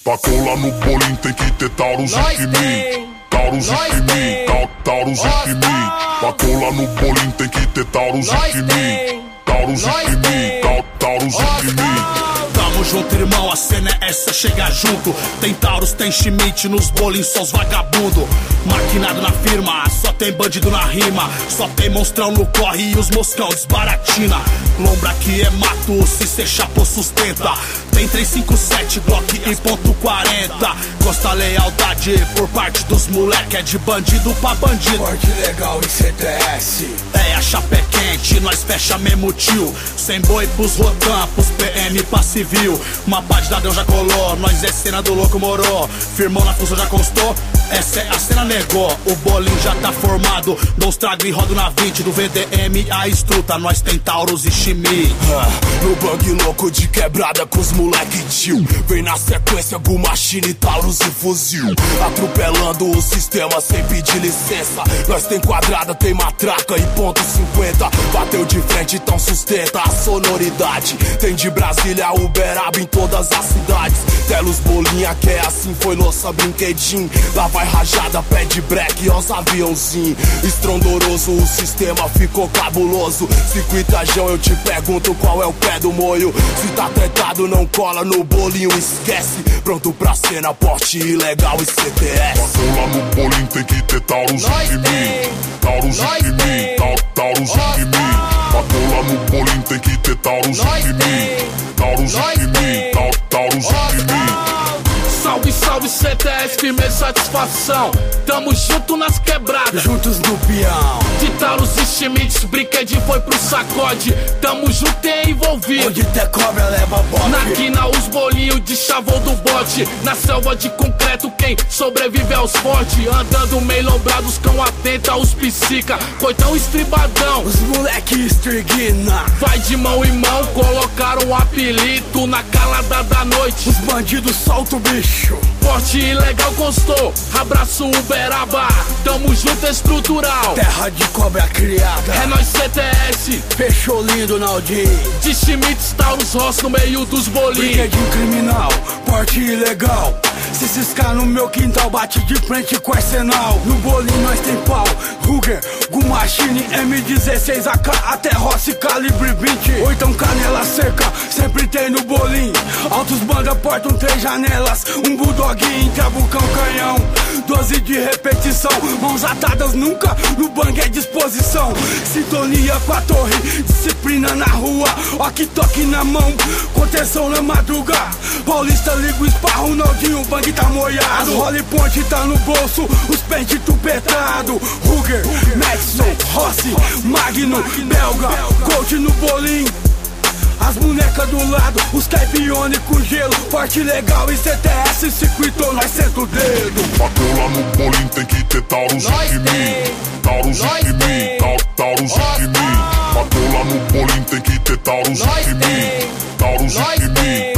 Pra colar no bolinho tem que ter Taurus e Kimi. Taurus e Kimi, Taurus e Kimi. Pra colar no bolinho tem que ter Taurus e Kimi. Taurus e Kimi, Taurus e Kimi. Tamo junto, irmão, a cena é essa, chega junto. Tem Taurus, tem Schmidt, nos bolinhos só os vagabundo. Maquinado na firma, só tem bandido na rima. Só tem monstrão no corre e os moscão desbaratina. Lombra que é mato, se cê chapou sustenta. Tem 357, Glock e ponto .40. Gosta lealdade por parte dos moleque, é de bandido pra bandido. Porte legal em CTS. É a chapa é quente, nós fecha mesmo tio. Sem boi pros rotan, pros PM pra civil. Uma pá de ladrão já colou, nós é cena do louco morou. Firmão na função já constou, essa é a cena negou. O bolinho já tá formado, dou os trago e rodo na 20. Do VDM a estruta, nós tem Taurus e Chimi. No bang louco de quebrada com os moleque tio. Vem na sequência Gu Machine, Taurus e fuzil. Atropelando o sistema sem pedir licença. Nós tem quadrada, tem matraca e ponto .50. Bateu de frente, então sustenta a sonoridade. Tem de Brasília a Uberaba em todas as cidades. Telos bolinha que é assim, foi nossa brinquedinho. Lá vai rajada, pé de break, os aviãozinho. Estrondoroso, o sistema ficou cabuloso. Circuitajão, eu te pergunto qual é o pé do molho. Se tá tretado, não cola no bolinho, esquece. Pronto pra cena, porte ilegal e CTS. Pra colar no bolinho tem que ter Taurus e Kimi. Taurus e Kimi, Taurus e Kimi. Pra colar no bolinho tem que ter Taurus e Kimi. Taurus e Kimi, Taurus e Kimi. Salve, salve CTS, firmeza e satisfação. Tamo junto nas quebradas, juntos no peão. De Taurus e Schmidt, brinquedinho foi pro sacode. Tamo junto e envolvido. Onde tem cobra leva bote. Na quina os bolinhos de chavão do bote. Na selva de concreto quem sobrevive é os fortes. Andando meio lombrados, cão atenta aos psica. Coitão estribadão, os moleque estriguina. Vai de mão em mão, colocaram um apelido na calada da noite. Os bandidos soltam o bicho. Porte ilegal constou, abraço Uberaba. Tamo junto estrutural, terra de cobra criada. É nós CTS, fechou lindo Naldinho. De Schmitz, Taurus Ross no meio dos bolinhos. Brinquedinho criminal, porte ilegal. Se ciscar no meu quintal, bate de frente com arsenal. No bolinho nós tem pau, Ruger, Gu Machine, M16 AK, até Rossi, calibre 20. Ou então canela seca, sempre tem no bolinho. Altos banda portam 3 janelas, um bulldoguinho, trabucão, canhão. 12 de repetição, mãos atadas nunca, no bang é disposição. Sintonia com a torre, disciplina na rua, ok toque na mão, contenção na madruga. Paulista liga o esparro, Naldinho, o bang tá molhado. As Holly Point tá no bolso, os pente tupetado. Ruger, Madison, Rossi, Magno, Belga, Coach no bolinho. As bonecas do lado, os caipione com gelo. Porte legal e CTS, circuito, nós senta o dedo. Pra colar no bolinho tem que ter Taurus e Kimi. Taurus e Kimi, Taurus e Kimi. Pra colar no bolinho tem que ter Taurus e Kimi. Taurus e Kimi.